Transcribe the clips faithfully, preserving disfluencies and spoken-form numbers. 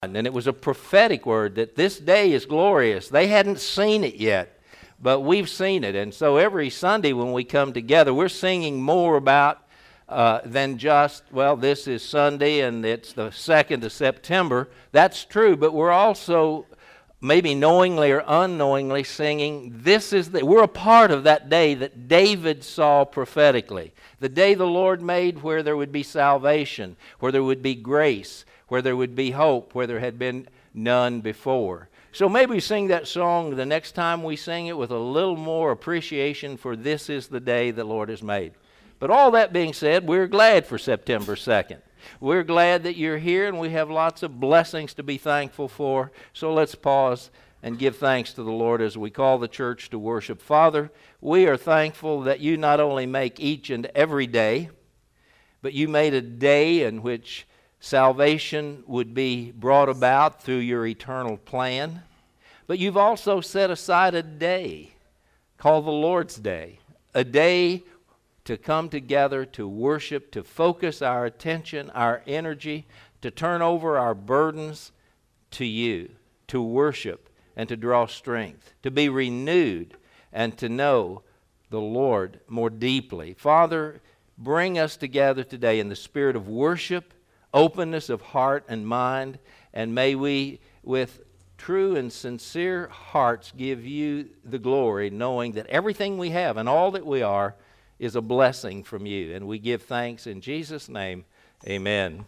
And it was a prophetic word that this day is glorious. They hadn't seen it yet, but we've seen it. And so every Sunday when we come together, we're singing more about uh, than just, well, this is Sunday and it's the second of September. That's true, but we're also maybe knowingly or unknowingly singing, this is the, we're a part of that day that David saw prophetically. The day the Lord made, where there would be salvation, where there would be grace, where there would be hope, where there had been none before. So maybe we sing that song the next time we sing it with a little more appreciation for this is the day the Lord has made. But all that being said, we're glad for September second. We're glad that you're here, and we have lots of blessings to be thankful for. So let's pause and give thanks to the Lord as we call the church to worship. Father, we are thankful that you not only make each and every day, but you made a day in which salvation would be brought about through your eternal plan. But you've also set aside a day called the Lord's Day, a day to come together to worship, to focus our attention, our energy, to turn over our burdens to you, to worship and to draw strength, to be renewed and to know the Lord more deeply. Father, bring us together today in the spirit of worship, openness of heart and mind, and may we with true and sincere hearts give you the glory, knowing that everything we have and all that we are is a blessing from you. And we give thanks in Jesus' name. Amen.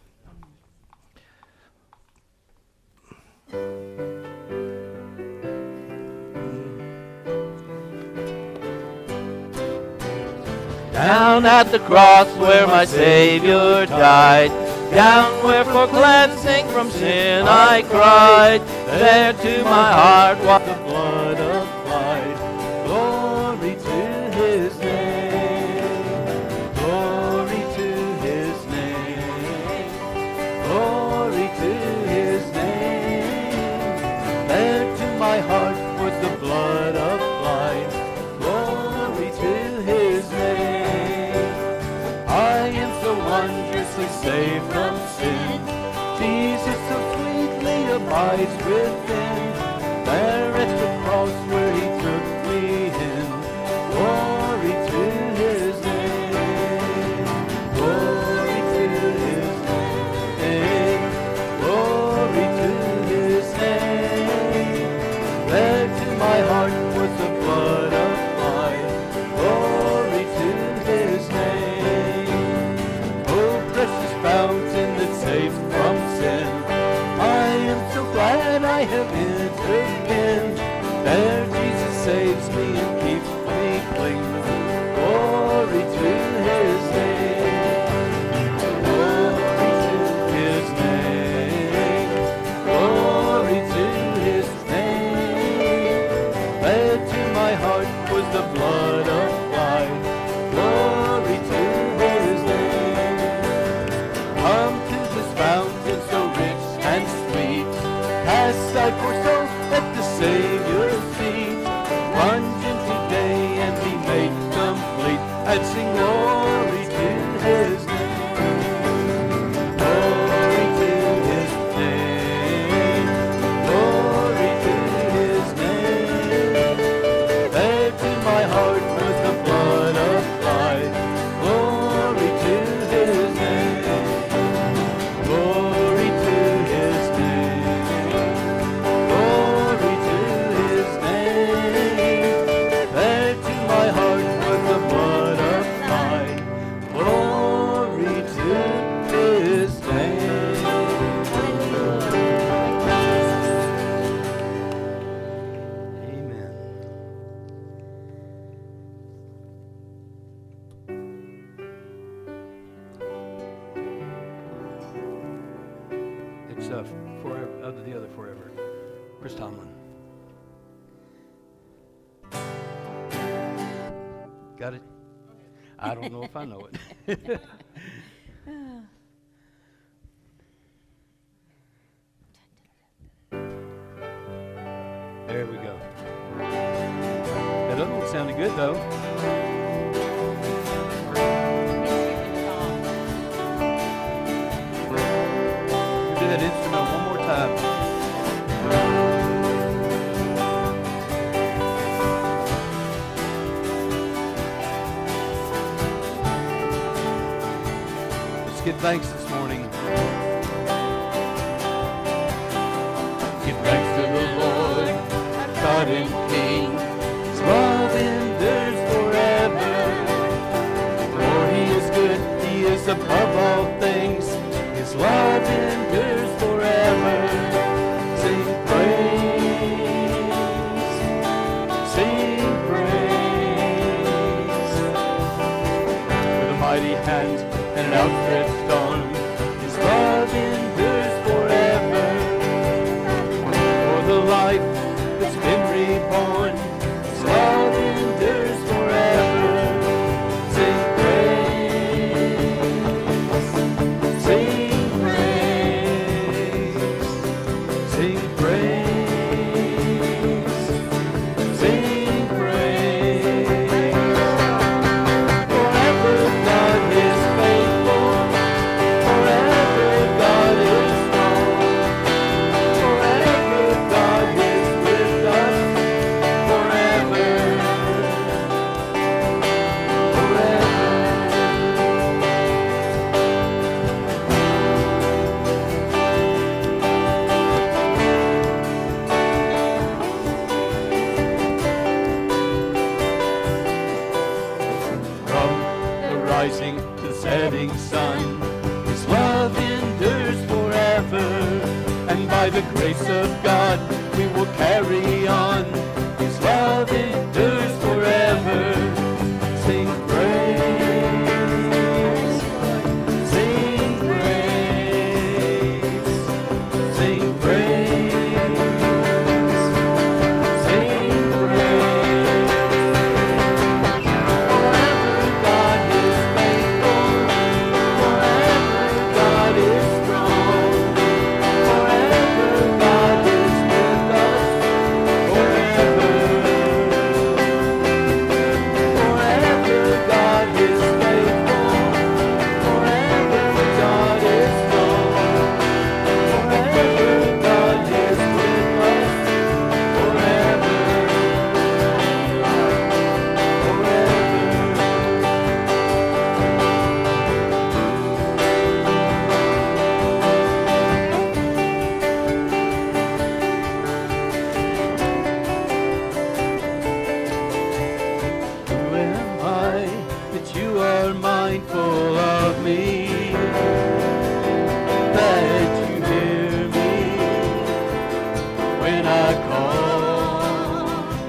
Down at the cross where my Savior died, down where for cleansing from sin I cried, there to my heart what the blood applied. Glory to his name, glory to his name, glory to his name. There to my heart was the blood applied. Glory to his name. I am so wondrously saved from sin. Jesus so sweetly abides within. There at the cross where he took me in. Glory to his name. Glory to his name. Glory to his name. There to my heart was the blood applied. Glory to his name. Oh, precious fountain that saves from sin, I am so glad I have entered in. There Jesus saves me and keeps me clean. Glory to his name. Glory to his name. Glory to his name. There to my heart was the blood applied. Glory to his name. Come to this fountain so rich and sweet, cast thy poor soul at the Savior's feet. Plunge in today and be made complete, and sing glory to his name. Glory to his name. Glory to his name. There to my heart was the blood applied. Glory to his name. Glory to his name. Glory to his name. There to my heart was the blood applied. Glory to his name. Amen. It's uh, forever, other the other forever. Chris Tomlin. Got it? I don't know if I know it. There we go. That other one sounded good though. Do that instrument one more time. give thanks this morning. Give thanks to the Lord, God and King. His love endures forever. For He is good, He is above all things. His love endures forever. Sing praise, sing praise. With a mighty hand and an outstretched arm, His love endures forever. For the life that's been reborn, His love endures forever. Sing praise, sing praise, sing praise, sing praise. Forever God is faithful, forever God is strong, forever God is with us, forever, forever. From the rising to the setting sun, His love endures forever. And by the grace of God, we will carry on. His love endures forever. Sing praise, sing praise, sing praise, sing praise. Forever God is faithful, forever God is strong, forever God is with us, forever. Forever God is faithful, forever God is strong, forever God is with us, forever, Who am I that you are mindful of me? That you hear me when I call?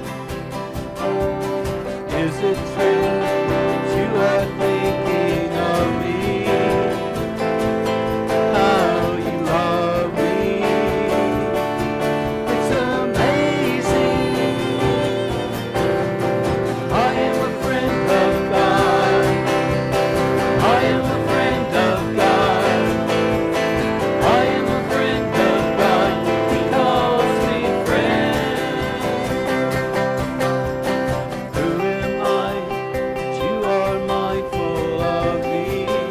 Is it true that you are thinking of me? How you love me? It's amazing. I am a friend of God. I am a friend of God. I am a friend of God. He calls me friend. Who am I that you are mindful of me?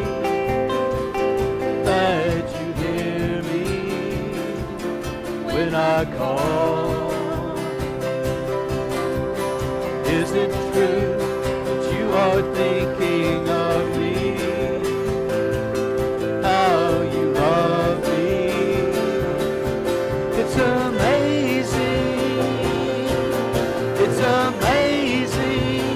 That you hear me when I call? Is it true that you are thinking of me? How you love me? It's amazing. It's amazing.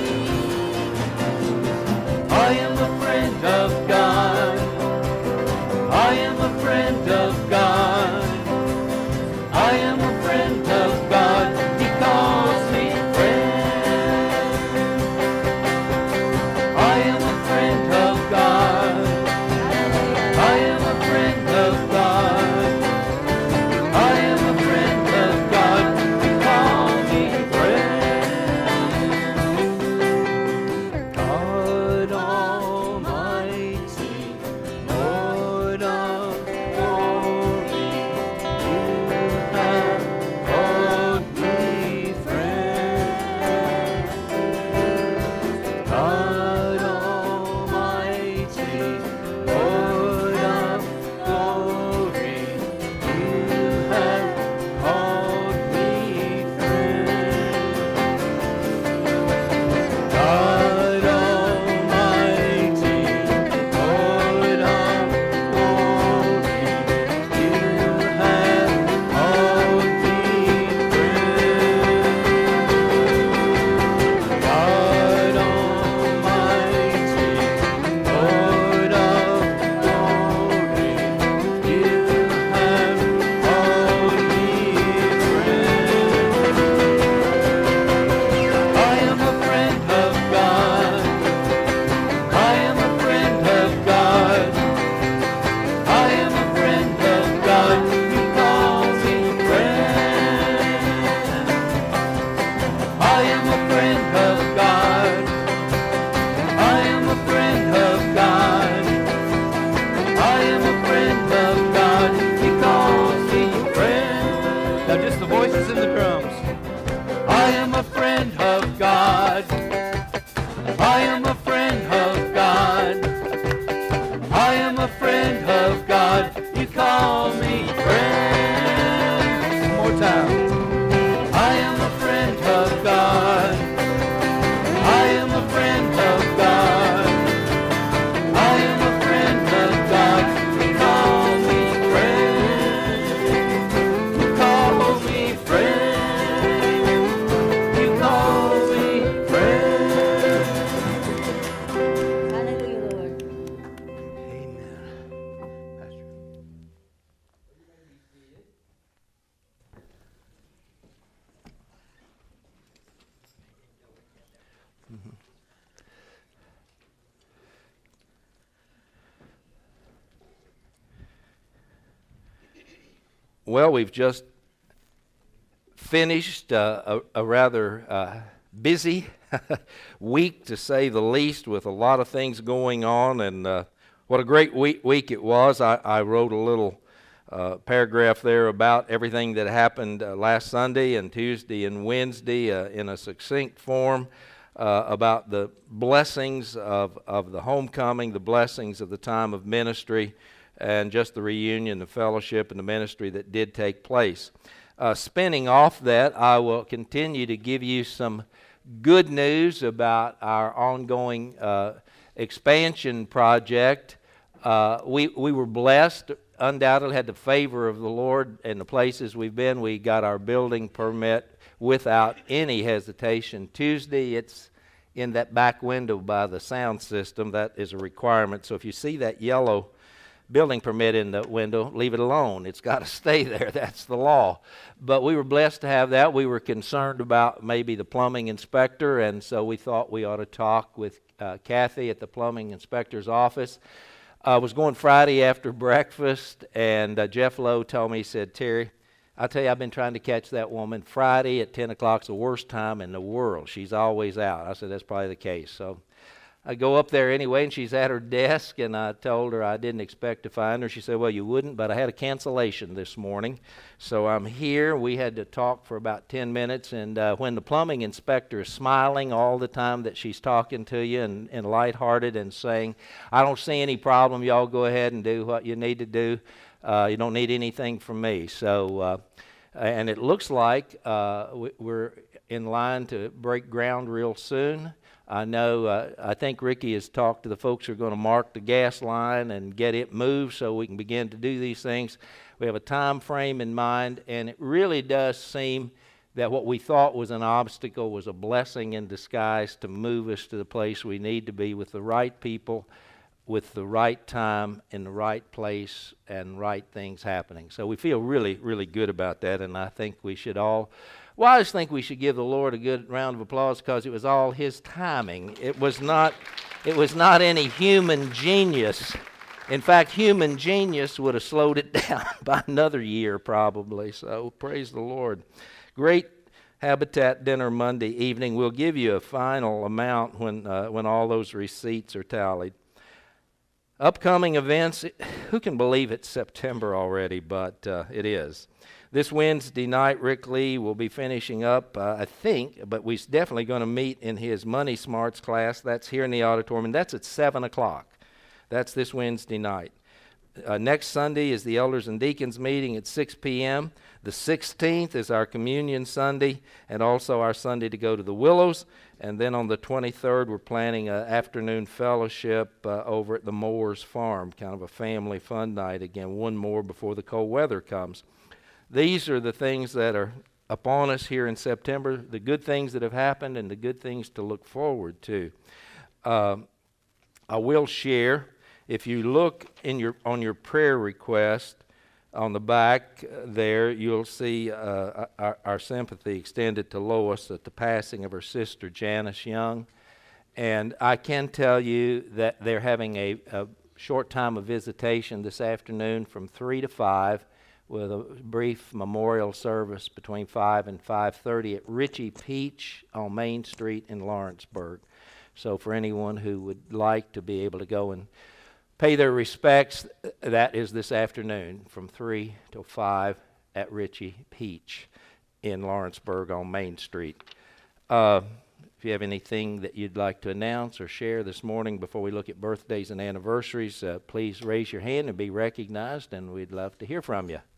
I am a friend of God. I am a friend of God. I am a friend of God. He calls me friend. I am a friend of God. I am a friend of God. I am a friend Well, we've just finished uh, a, a rather uh, busy week, to say the least, with a lot of things going on, and uh, what a great week, week it was. I, I wrote a little uh, paragraph there about everything that happened uh, last Sunday and Tuesday and Wednesday uh, in a succinct form uh, about the blessings of, of the homecoming, the blessings of the time of ministry, and just the reunion, the fellowship, and the ministry that did take place. Uh, spinning off that, I will continue to give you some good news about our ongoing uh, expansion project. Uh, we, we were blessed, undoubtedly had the favor of the Lord in the places we've been. We got our building permit without any hesitation. Tuesday, it's in that back window by the sound system. That is a requirement. So if you see that yellow building permit in the window, leave it alone. It's got to stay there. That's the law. But we were blessed to have that. We were concerned about maybe the plumbing inspector, and so we thought we ought to talk with uh, Kathy at the plumbing inspector's office. I was going Friday after breakfast, and uh, Jeff Lowe told me, he said, Terry, I'll tell you, I've been trying to catch that woman. Friday at ten o'clock is the worst time in the world. She's always out. I said, that's probably the case. So I go up there anyway, and she's at her desk, and I told her I didn't expect to find her. She said, well, you wouldn't, but I had a cancellation this morning, so I'm here. We had to talk for about ten minutes, and uh, when the plumbing inspector is smiling all the time that she's talking to you and, and lighthearted and saying, I don't see any problem, y'all go ahead and do what you need to do. Uh, you don't need anything from me. So, uh, and it looks like uh, we're in line to break ground real soon. I know, uh, I think Ricky has talked to the folks who are going to mark the gas line and get it moved so we can begin to do these things. We have a time frame in mind, and it really does seem that what we thought was an obstacle was a blessing in disguise to move us to the place we need to be with the right people, with the right time, in the right place, and right things happening. So we feel really, really good about that, and I think we should all Well, I just think we should give the Lord a good round of applause because it was all His timing. It was not, it was not any human genius. In fact, human genius would have slowed it down by another year probably. So praise the Lord. Great Habitat dinner Monday evening. We'll give you a final amount when uh, when all those receipts are tallied. Upcoming events. Who can believe it's September already? But uh, it is. This Wednesday night, Rick Lee will be finishing up, uh, I think, but we're definitely going to meet in his Money Smarts class. That's here in the auditorium, and that's at seven o'clock. That's this Wednesday night. Uh, next Sunday is the Elders and Deacons meeting at six p.m. The sixteenth is our Communion Sunday, and also our Sunday to go to the Willows. And then on the twenty-third, we're planning an afternoon fellowship uh, over at the Moores Farm, kind of a family fun night. Again, one more before the cold weather comes. These are the things that are upon us here in September, the good things that have happened and the good things to look forward to. Uh, I will share, if you look in your on your prayer request on the back there, you'll see uh, our, our sympathy extended to Lois at the passing of her sister Janice Young. And I can tell you that they're having a, a short time of visitation this afternoon from three to five, with a brief memorial service between five and five thirty at Richie Peach on Main Street in Lawrenceburg. So for anyone who would like to be able to go and pay their respects, that is this afternoon from three till five at Richie Peach in Lawrenceburg on Main Street. Uh, if you have anything that you'd like to announce or share this morning before we look at birthdays and anniversaries, uh, please raise your hand and be recognized, and we'd love to hear from you.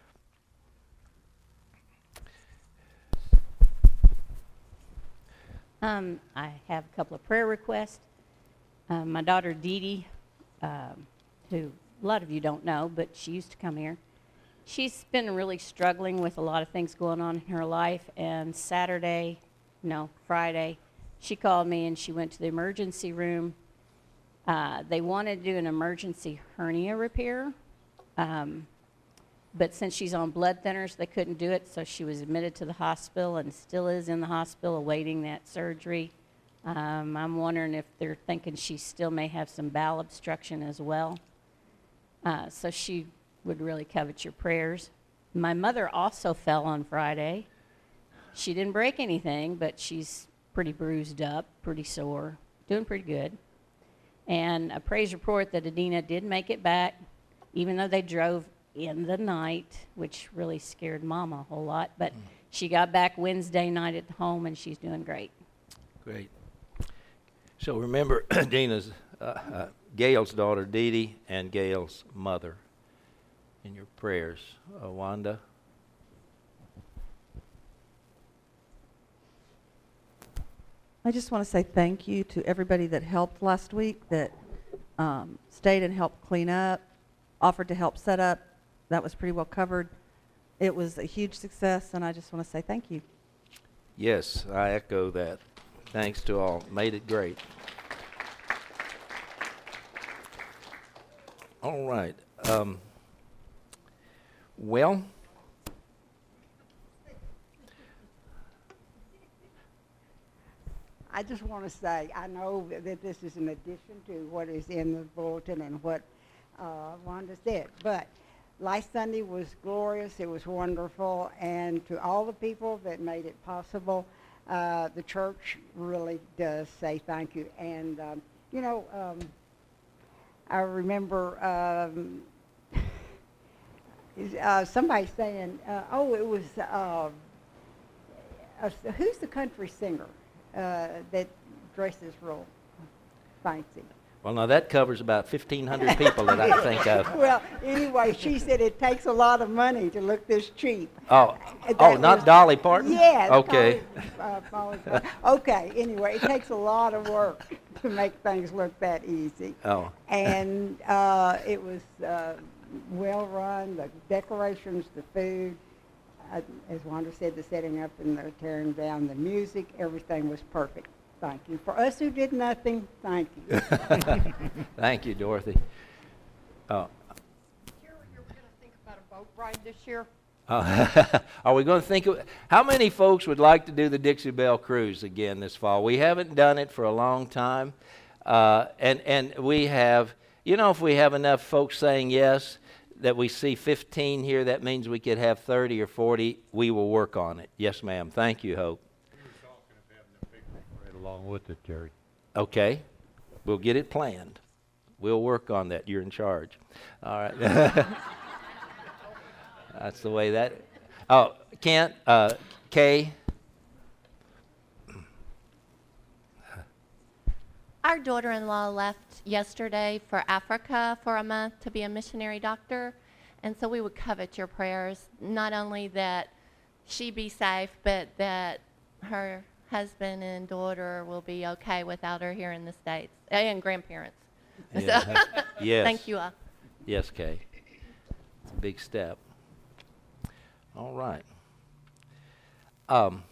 Um, I have a couple of prayer requests. Um, my daughter Dee Dee, um, who a lot of you don't know, but she used to come here. She's been really struggling with a lot of things going on in her life, and Saturday, no, Friday, she called me and she went to the emergency room. Uh, they wanted to do an emergency hernia repair, um, but since she's on blood thinners, they couldn't do it, so she was admitted to the hospital and still is in the hospital awaiting that surgery. Um, I'm wondering if they're thinking she still may have some bowel obstruction as well. Uh, so she would really covet your prayers. My mother also fell on Friday. She didn't break anything, but she's pretty bruised up, pretty sore, doing pretty good. And a praise report that Adina did make it back, even though they drove in the night, which really scared Mama a whole lot. But mm. she got back Wednesday night at home, and she's doing great. Great. So remember Dina's, uh, uh, Gail's daughter, Dee Dee, and Gail's mother in your prayers. Uh, Wanda? I just want to say thank you to everybody that helped last week, that um, stayed and helped clean up, offered to help set up. That was pretty well covered. It was a huge success, and I just want to say thank you. Yes, I echo that. Thanks to all. Made it great. All right. Um, well, I just want to say, I know that this is in addition to what is in the bulletin and what uh, Wanda said, but last Sunday was glorious, it was wonderful, and to all the people that made it possible, uh, the church really does say thank you. And, um, you know, um, I remember um, uh, somebody saying, uh, oh, it was, uh, uh, who's the country singer? Uh, that dresses real fancy. Well, now that covers about fifteen hundred people that I think of. Well, anyway, she said it takes a lot of money to look this cheap. Oh, That oh, not was- Dolly Parton? Yeah. Okay. Polly- uh, Polly Parton. Okay, anyway, it takes a lot of work to make things look that easy. Oh. And uh, it was uh, well run, the decorations, the food. Uh, as Wanda said, the setting up and the tearing down, the music, everything was perfect. Thank you. For us who did nothing, thank you. Thank you, Dorothy. Oh. Sure, you're going to think about a boat ride this year? Uh, are we going to think of, how many folks would like to do the Dixie Belle Cruise again this fall? We haven't done it for a long time. Uh, and, and we have, you know, if we have enough folks saying yes, that we see fifteen here, that means we could have thirty or forty. We will work on it. Yes, ma'am. Thank you, Hope. We were talking of having a picnic right along with it, Terry. Okay. We'll get it planned. We'll work on that. You're in charge. All right. That's the way that... Oh, Kent, uh, Kay. Our daughter-in-law left yesterday for Africa for a month to be a missionary doctor, and so we would covet your prayers, not only that she be safe, but that her husband and daughter will be okay without her here in the States, and grandparents. Yeah. So, Yes. thank you all. Yes, Kay. It's a big step. All right. Um,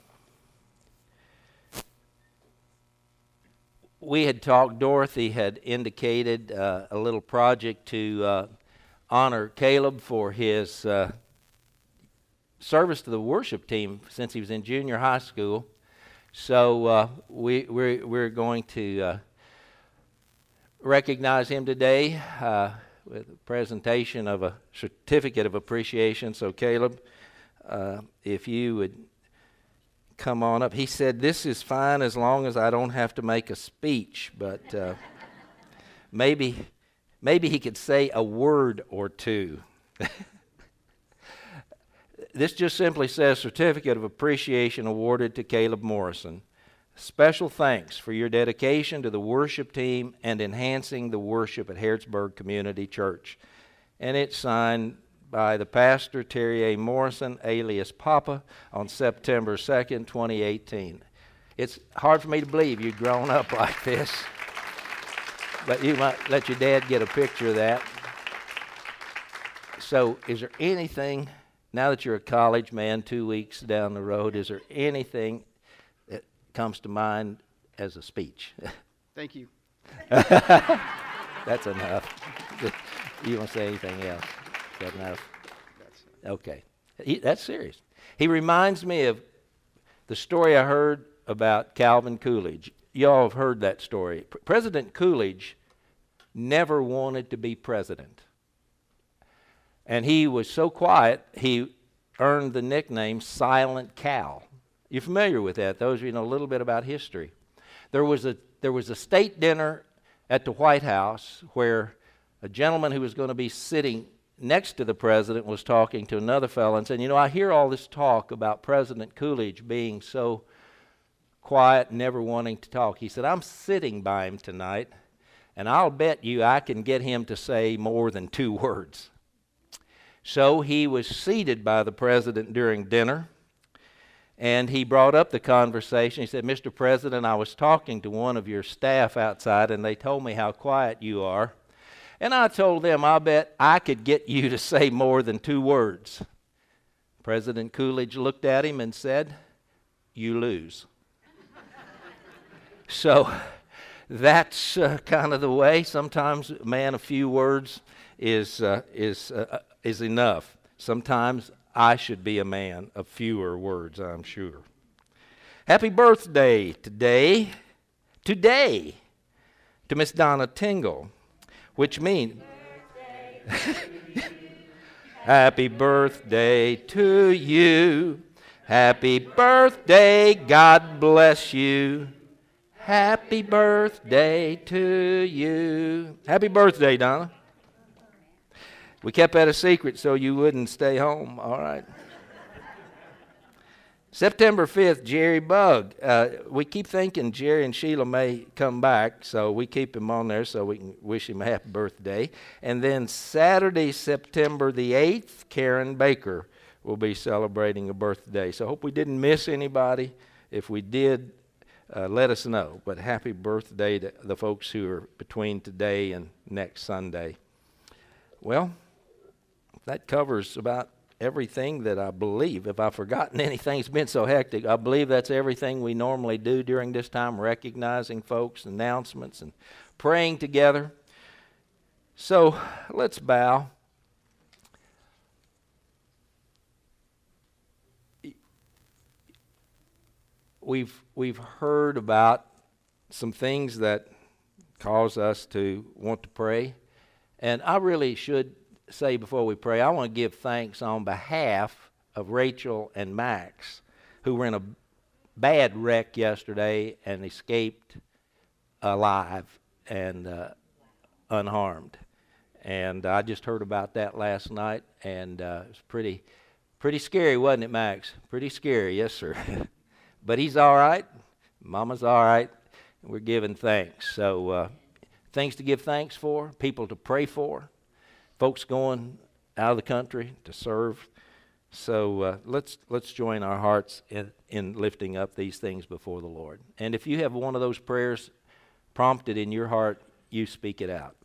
we had talked, Dorothy had indicated uh, a little project to uh, honor Caleb for his uh, service to the worship team since he was in junior high school. So uh, we, we're, we're going to uh, recognize him today uh, with a presentation of a certificate of appreciation. So Caleb, uh, if you would come on up. He said, this is fine as long as I don't have to make a speech, but uh, maybe, maybe he could say a word or two. This just simply says, Certificate of Appreciation awarded to Caleb Morrison. Special thanks for your dedication to the worship team and enhancing the worship at Harrodsburg Community Church. And it's signed by the pastor, Terry A. Morrison, alias Papa, on September second, twenty eighteen. It's hard for me to believe you'd grown up like this, but you might let your dad get a picture of that. So is there anything, now that you're a college man two weeks down the road, is there anything that comes to mind as a speech? Thank you. That's enough. You want to say anything else? Is that enough? That's Okay. He, that's serious. He reminds me of the story I heard about Calvin Coolidge. Y'all have heard that story. P- President Coolidge never wanted to be president. And he was so quiet, he earned the nickname Silent Cal. You familiar with that? Those of you know a little bit about history. There was a there was a state dinner at the White House where a gentleman who was going to be sitting next to the president was talking to another fellow and said, you know, I hear all this talk about President Coolidge being so quiet, never wanting to talk. He said, I'm sitting by him tonight, and I'll bet you I can get him to say more than two words. So he was seated by the president during dinner, and he brought up the conversation. He said, Mister President, I was talking to one of your staff outside, and they told me how quiet you are. And I told them, I'll bet I could get you to say more than two words. President Coolidge looked at him and said, you lose. So that's uh, kind of the way. Sometimes, man, a few words is, uh, is, uh, is enough. Sometimes I should be a man of fewer words, I'm sure. Happy birthday today, today, to Miss Donna Tingle. Which means, happy birthday to you. Happy birthday, God bless you. Happy birthday to you. Happy birthday, Donna. We kept that a secret so you wouldn't stay home, all right. September fifth, Jerry Bug. Uh, we keep thinking Jerry and Sheila may come back, so we keep him on there so we can wish him a happy birthday. And then Saturday, September the eighth, Karen Baker will be celebrating a birthday. So I hope we didn't miss anybody. If we did, uh, let us know. But happy birthday to the folks who are between today and next Sunday. Well, that covers about everything that I believe. If I've forgotten anything, it's been so hectic. I believe that's everything we normally do during this time, recognizing folks, announcements, and praying together. So let's bow. We've, we've heard about some things that cause us to want to pray. And I really should say before we pray, I want to give thanks on behalf of Rachel and Max, who were in a bad wreck yesterday and escaped alive and uh, unharmed. And I just heard about that last night, and uh, it was pretty, pretty scary, wasn't it, Max? Pretty scary, yes, sir. But he's all right. Mama's all right. We're giving thanks. So uh, things to give thanks for, people to pray for. Folks going out of the country to serve. So uh, let's let's join our hearts in, in lifting up these things before the Lord. And if you have one of those prayers prompted in your heart, you speak it out.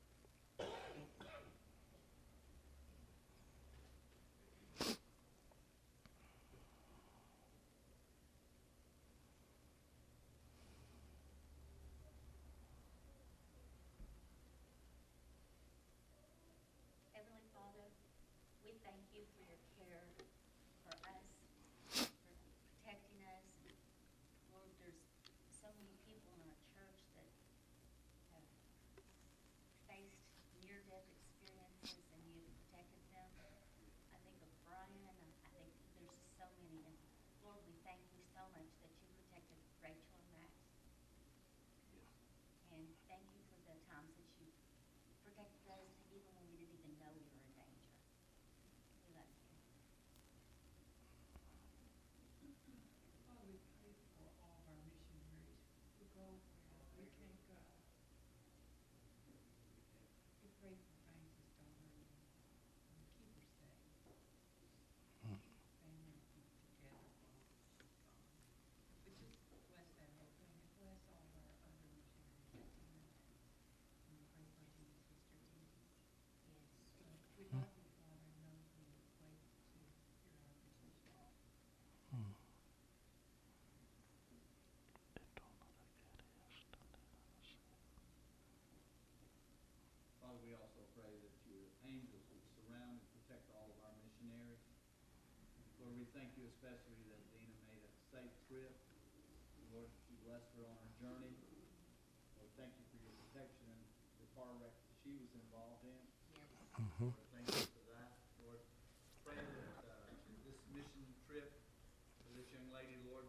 Thank you especially that Dina made a safe trip. Lord, you blessed her on her journey. Lord, thank you for your protection in the car wreck that she was involved in. Yes. Mm-hmm. Lord, thank you for that. Lord, pray that uh,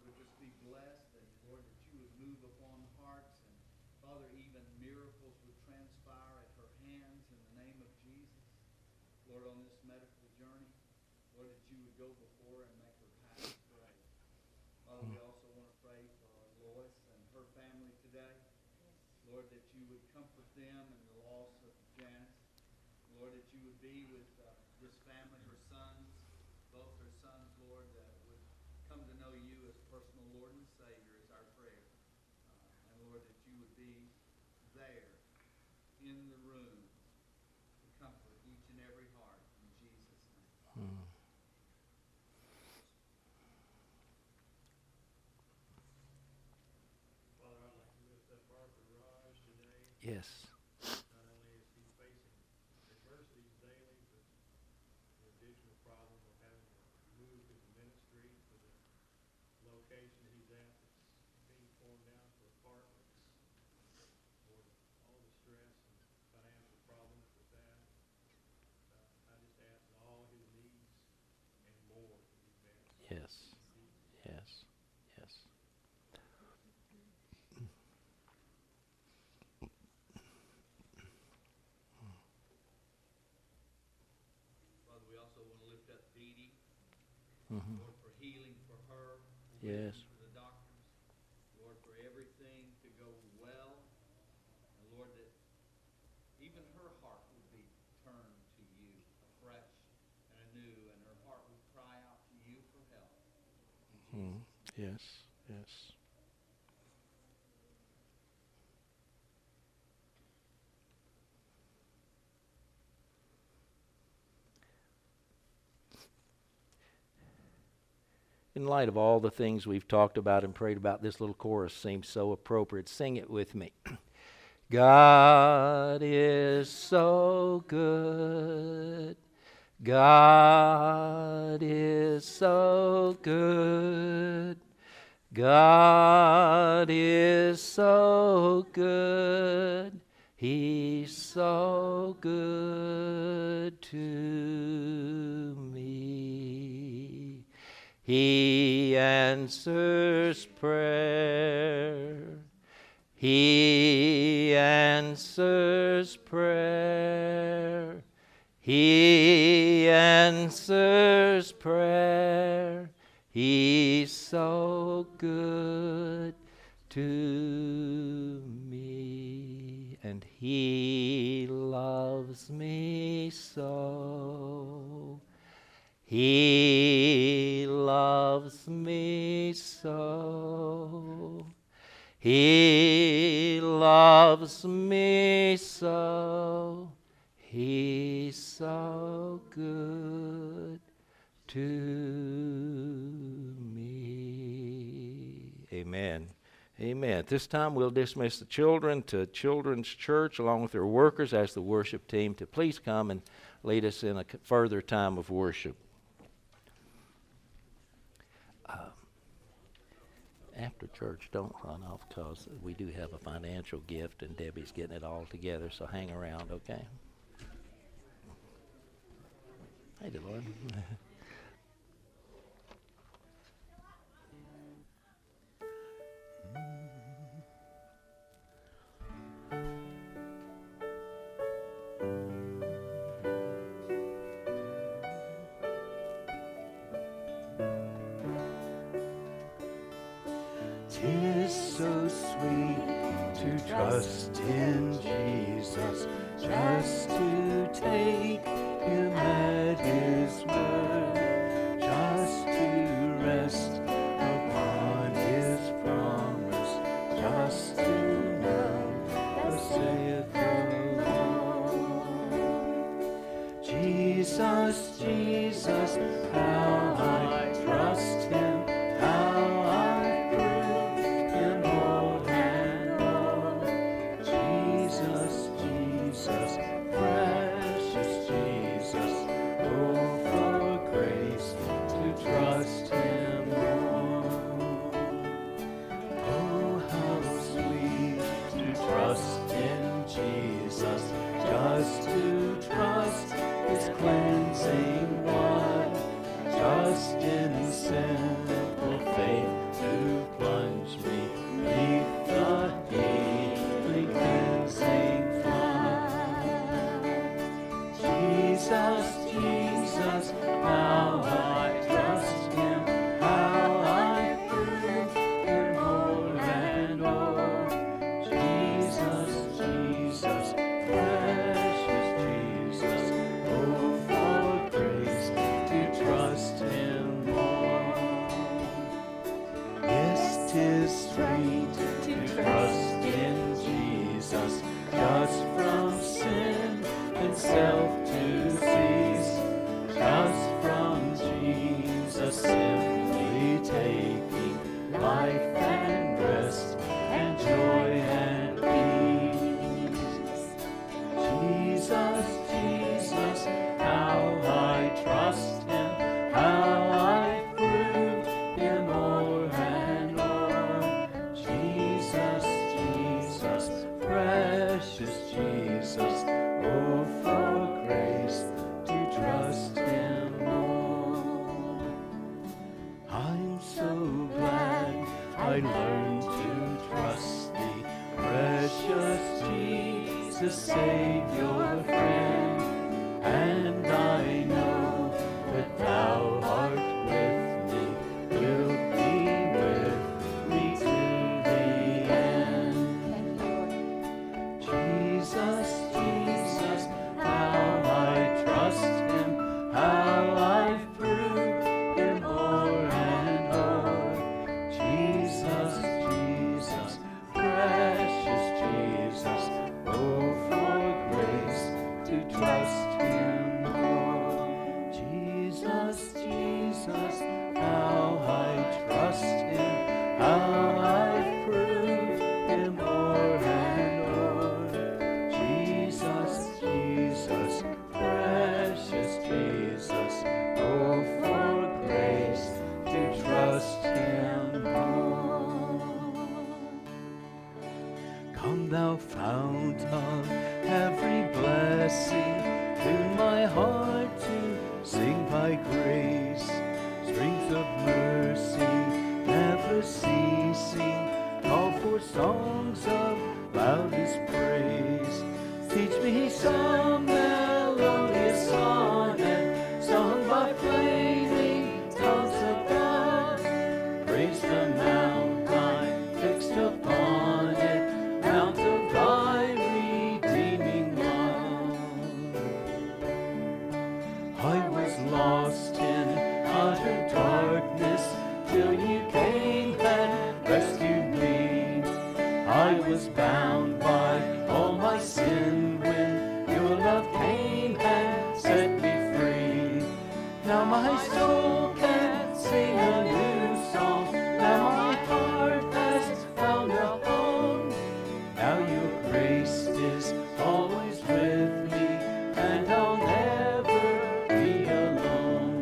would just be blessed, and Lord, that you would move upon hearts, and Father, even miracles would transpire at her hands in the name of Jesus. Lord, on this medical journey, Lord, that you would go before and make her path straight. Father, we also want to pray for Lois and her family today. Lord, that you would comfort them in the loss of Janice. Lord, that you would be with uh, this family, her sons, both her sons, Lord, that would come to know you as personal Lord and Savior is our prayer. Uh, and Lord, that you would be there in the room to comfort each and every heart in Jesus' name. Mm. Father, I'd like to lift up Arthur Raj today. Yes. Not only is he facing adversities daily, but the additional problem of having to move his ministry to the location he's at that's being torn down to apartments. Lord, all the stress and financial problems with that. Uh, I just ask that all his needs and more to be met. Yes. Yes. Yes. Father, we also want to lift up Dee Dee. Mm-hmm. Lord, for healing for her. Yes. For the doctors. Lord, for everything to go well. And Lord, that even her heart would be turned to you afresh and anew, and her heart would cry out to you for help. Mm. Yes. Yes. In light of all the things we've talked about and prayed about, this little chorus seems so appropriate. Sing it with me. God is so good. God is so good. God is so good. He's so good to me. He answers prayer. He answers prayer. He answers prayer. He's so good to me. And he loves me so. He loves me so. He loves me so. He's so good to me. Amen. Amen. At this time, we'll dismiss the children to Children's Church along with their workers as the worship team to please come and lead us in a further time of worship. Uh, after church, don't run off because we do have a financial gift and Debbie's getting it all together, so hang around, okay? Hey, Lord. Tis so sweet to trust in Jesus, just to take him at his word, just to rest upon his promise, just to know, thus saith the Lord. Jesus, Jesus, how I trust him, how I prove him old and old. Jesus, Jesus, precious Jesus, oh, for grace. strength to trust in Jesus, just from sin and self to cease, just from Jesus, simply taking life and rest and joy and peace. Jesus, Jesus, how I trust him, how I prove him o'er and o'er. Jesus, Jesus, precious Jesus, oh, for grace to trust him more. I'm so glad I learned to trust thee, precious Jesus, Savior, friend, and I know that thou art with me, wilt be with me to the end. Jesus, Jesus, how I trust him, how I've proved him o'er and o'er. Jesus, Jesus, precious Jesus, oh, for grace to trust him more. Jesus, Jesus, how I trust him, how I've proved him o'er and o'er. Jesus, Jesus, precious Jesus, oh, for grace to trust him more. Come thou fount of every blessing, tune my heart to sing thy grace. Streams of mercy never ceasing, call for songs of loudest praise. Teach me some melodious sonnet, sung by flaming tongues above. Praise the mount I fixed upon it, mount of thy redeeming love. I was lost in utter darkness till you came and rescued me. I was bound by all my sin when your love came and set me free. Now my soul can sing a new song, now my heart has found a home. Now your grace is always with me, and I'll never be alone.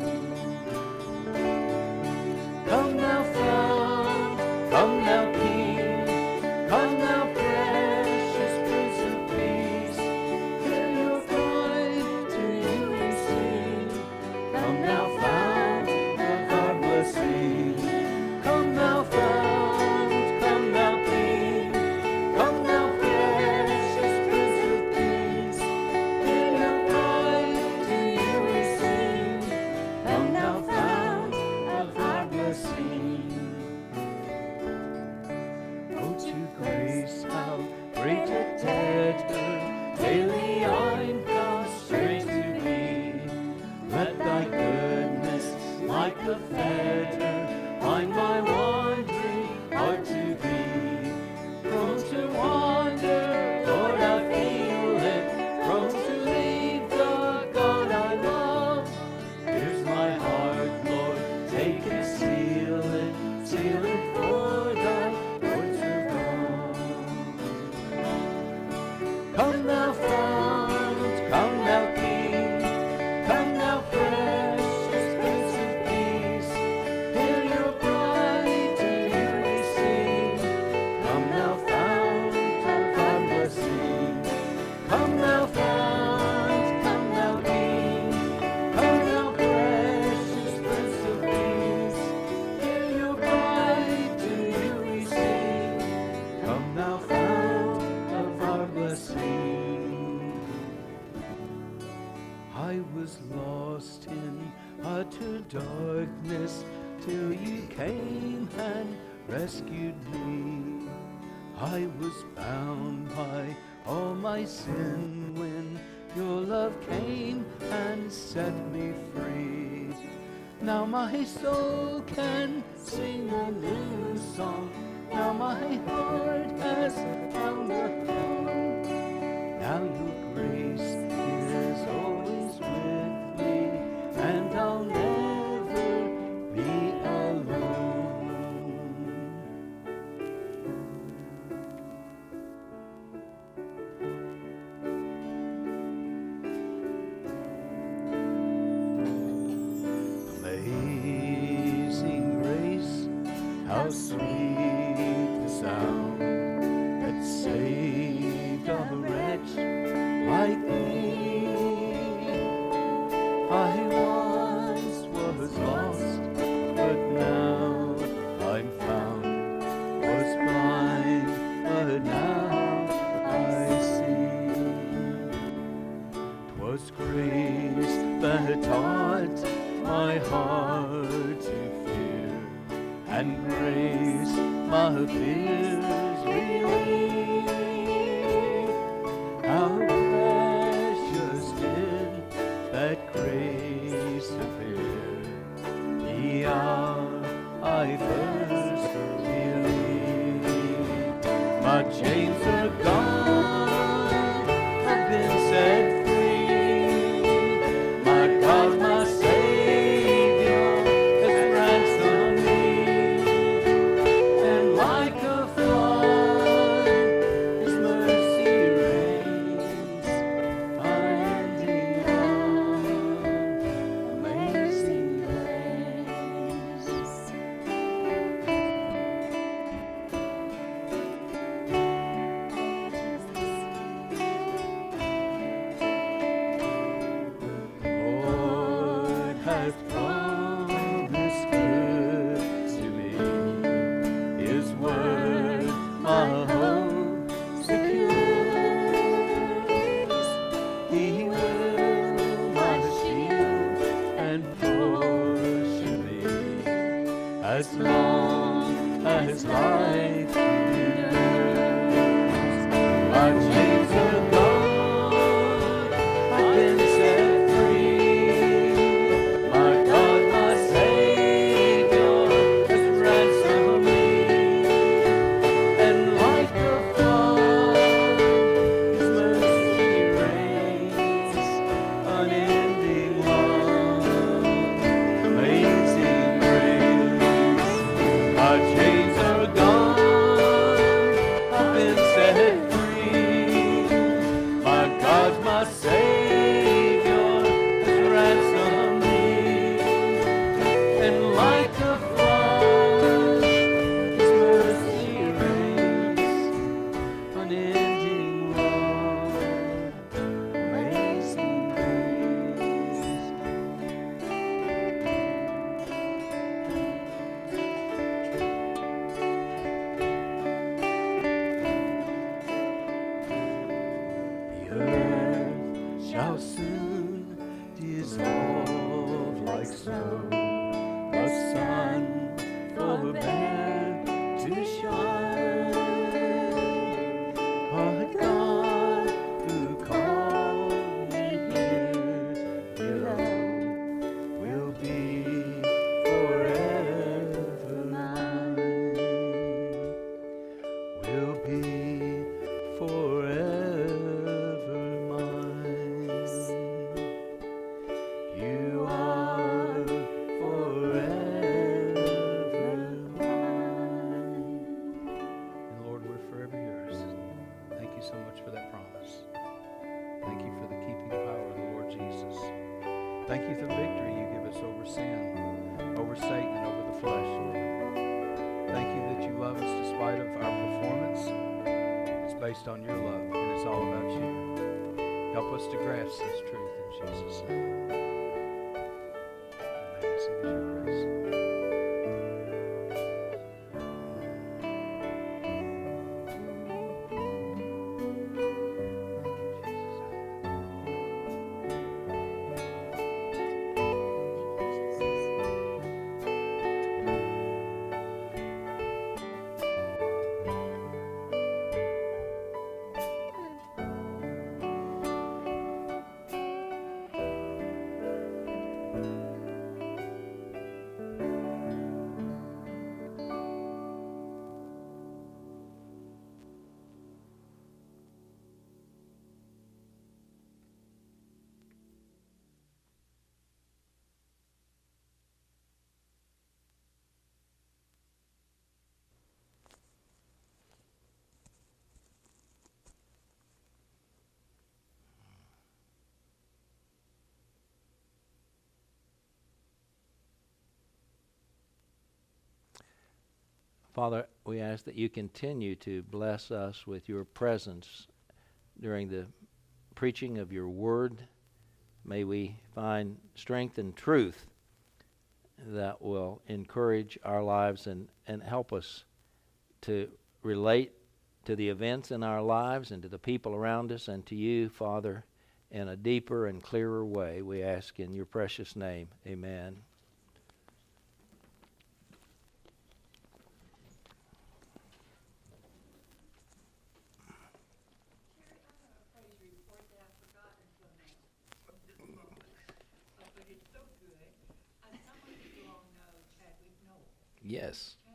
Come now, fount, come now, King, come now, precious Prince of Peace. Hear your bride, to you we sing. Come now, fount of our blessing. Come now, fount, come now, King, come now, precious Prince of Peace. Hear your bride, to you we sing. Come now, fount of our blessing. Oh, to grace, how great a debtor daily I'm prostrate to thee. Let thy goodness, like a fetter, bind my wandering heart to thee. Prone to wander, Lord, I feel it, prone to leave the God I love. Here's my heart, Lord, take and seal it, seal it for thy words of God. Come now, fount, come now, King, come now, precious Prince of Peace. Hear your bride, to you we sing. Come now, fount of our blessing. Come now, fount, come now, King, come now, precious Prince of Peace. Hear your bride, to you we sing. Come now, fount of our blessing. I was lost in utter darkness till you came and rescued me. I was bound by all my sin when your love came and set me free. Now my soul can sing a new song. Now my heart has found a home. Now your grace is always with me, and I'll never be alone. Amazing grace, how sweet the sound that saved a wretch like me. I once was lost, but now I'm found. Was blind, but now I see. 'Twas grace that taught my heart to fear, and grace my fears relieved. How precious did that grace appear the hour I first believed. My chains are gone, I've been set free. My God, my Savior has ransomed me, and like a flood His mercy reigns, unending love, amazing grace. Lord hath promised good to me, His word my hope secures. He will my shield and portion be, as long as life endures. My chains are gone, I've been set free. My God, my Savior has ransomed me, and like a flood His mercy reigns, unending love, amazing grace. My chains are gone, I've been set free. My God, my Savior has ransomed me, and like a flood His mercy reigns, unending love, amazing grace. The earth shall soon dissolve like snow, the sun forbear to shine. But God, who called me here below, will be forever mine, will be forever mine. You are forever mine. And Lord, we're forever yours. Thank you so much for that promise. Thank you for the keeping power of the Lord Jesus. Thank you for the victory you give us over sin, over Satan, and over the flesh, Lord. Thank you that you love us despite of our performance. It's based on your love, and it's all about you. Help us to grasp this truth in Jesus' name. Amazing is your grace. Father, we ask that you continue to bless us with your presence during the preaching of your word. May we find strength and truth that will encourage our lives and, and help us to relate to the events in our lives and to the people around us and to you, Father, in a deeper and clearer way. We ask in your precious name. Amen. Yes.